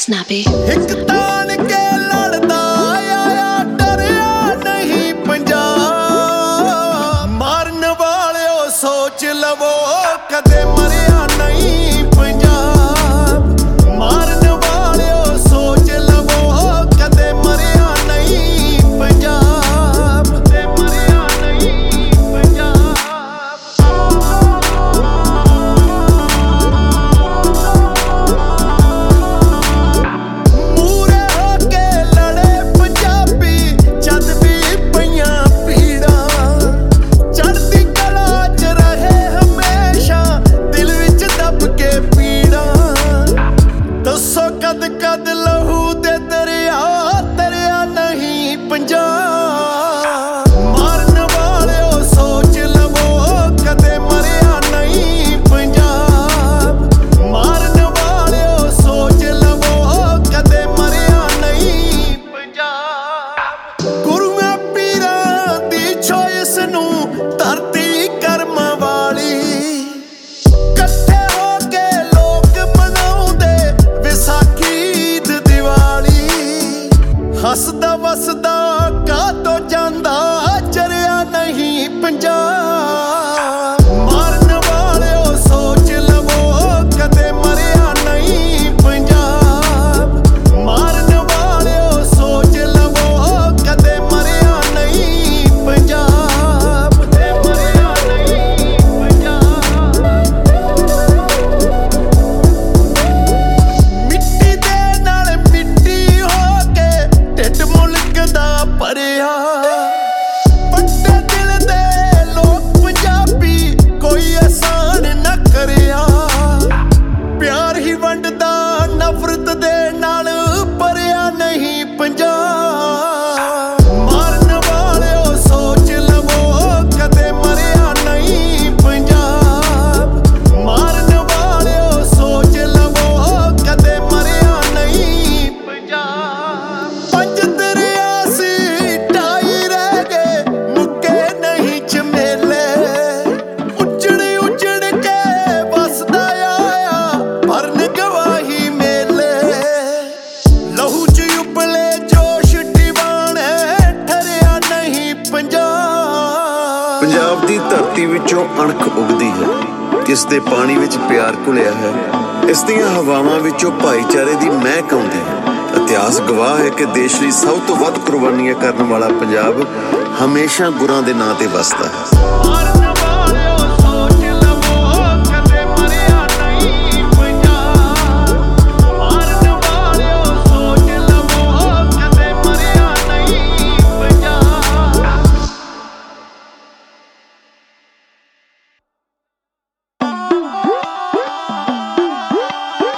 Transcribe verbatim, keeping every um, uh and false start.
Snappy. ਇੱਕ ਤਾਣ ਕੇ ਲੜਦਾ ਆਇਆ ਡਰਿਆ ਨਹੀਂ ਪੰਜਾਬ ਮਾਰਨ ਵਾਲਿਓ ਸੋਚ ਲਵੋ ਕਦੇ ਮਰਿਆ ਨਹੀਂ ਪੰਜਾਬ ਮਾਰਨ ਵਾਲਿਓ ਸੋਚ ਲਵੋ ਕਦੇ ਮਰਿਆ ਨਹੀਂ ਪੰਜਾਬ ਕਦੇ ਮਰਿਆ ਨਹੀਂ ਪੰਜਾਬ ਮੂਰੇ ਹੋ ਕੇ ਲੜੇ ਪੰਜਾਬੀ ਜਦ ਵੀ ਪਈਆਂ ਪੀੜਾਂ ਚੜ੍ਹਦੀ ਕਲਾ 'ਚ ਰਹੇ ਹਮੇਸ਼ਾ ਦਿਲ ਵਿੱਚ ਦੱਬ ਕੇ ਪੀੜਾਂ ਦੱਸੋ ਕਦ ਕਦ ਲਹੂ ਦੇ ਦਰਿਆ ਤਰਿਆ ਨਹੀਂ ਪੰਜਾਬ ਮਾਰਨ ਵਾਲਿਓ ਸੋਚ ਲਵੋ ਕਦੇ ਮਰਿਆ ਨਹੀਂ ਪੰਜਾਬ ਮਾਰਨ ਵਾਲਿਓ ਸੋਚ ਲਵੋ ਕਦੇ ਮਰਿਆ ਨਹੀਂ ਪੰਜਾਬ ਗੁਰੂਆਂ ਪੀਰਾਂ ਦੀ ਚੋਇਸ ਨੂੰ ਧਰਤੀ ਕਰਮਾਂ ਵਾਲੀ ਇਕੱਠੇ ਹੋ ਕੇ ਲੋਕ ਮਨਾਉਂਦੇ ਵਿਸਾਖੀ ਈਦ ਦੀਵਾਲੀ ਹੱਸਦਾ ਵਸਦਾ ਕਾਹਤੋਂ ਜਾਂਦਾ ਚਰਿਆ ਨਹੀਂ ਪੰਜਾਬ ਮਾਰਨ ਵਾਲਿਓ ਸੋਚ ਲਵੋ ਕਦੇ ਮਰਿਆ ਨਹੀਂ ਪੰਜਾਬ ਮਾਰਨ ਵਾਲਿਓ ਸੋਚ ਲਵੋ ਕਦੇ ਮਰਿਆ ਨਹੀਂ ਪੰਜਾਬ ਕਦੇ ਮਰਿਆ ਨਹੀਂ ਪੰਜਾਬ ਮਿੱਟੀ ਦੇ ਨਾਲ ਮਿੱਟੀ ਹੋ ਕੇ ਢਿੱਡ ਮੁਲਕ ਦਾ ਭਰਿਆ ਵੱਡੇ ਦਿਲ ਦੇ ਲੋਕ ਪੰਜਾਬੀ ਕੋਈ ਆਸਾਨ ਨਾ ਕਰਿਆ ਪਿਆਰ ਹੀ ਵੰਡਦਾ ਨਫ਼ਰਤ ਦੇ ਨਾਲ ਭਰਿਆ ਨਹੀਂ ਪੰਜਾਬ ਮਾਰਨ ਵਾਲਿਓ ਸੋਚ ਲਵੋ ਕਦੇ ਮਰਿਆ ਨਹੀਂ ਪੰਜਾਬ ਮਾਰਨ ਵਾਲਿਓ ਸੋਚ ਲਵੋ ਕਦੇ ਮਰਿਆ ਨਹੀਂ ਪੰਜਾਬ ਪੰਜ ਦਰਿਆ ਸੀ ਢਾਈ ਰਹਿ ਗਏ ਮੁੱਕੇ ਨਹੀਂ ਝਮੇਲੇ ਉੱਜੜ ਉੱਜੜ ਕੇ ਵਸਦਾ ਆਇਆ ਭਰਨ ਗਵਾਹੀ ਮੇਲੇ ਲਹੂ 'ਚ ਉਬਲੇ ਜੋਸ਼ ਦੀਵਾਨੇ ਠਰਿਆ ਨਹੀਂ ਪੰਜਾਬ ਪੰਜਾਬ ਦੀ ਧਰਤੀ ਵਿੱਚੋਂ ਅਣਖ ਉੱਗਦੀ ਹੈ ਕਿਸ ਦੇ ਪਾਣੀ ਵਿੱਚ ਪਿਆਰ ਘੁਲਿਆ ਹੈ ਇਸ ਦੀਆਂ ਹਵਾਵਾਂ ਵਿੱਚੋਂ ਭਾਈਚਾਰੇ ਦੀ ਮਹਿਕ ਆਉਂਦੀ ਹੈ ਇਤਿਹਾਸ ਗਵਾਹ ਹੈ ਕਿ ਦੇਸ਼ ਲਈ ਸਭ ਤੋਂ ਵੱਧ ਕੁਰਬਾਨੀਆਂ ਕਰਨ ਵਾਲਾ ਪੰਜਾਬ ਹਮੇਸ਼ਾ ਗੁਰਾਂ ਦੇ ਨਾਂ ਤੇ ਵੱਸਦਾ ਹੈ।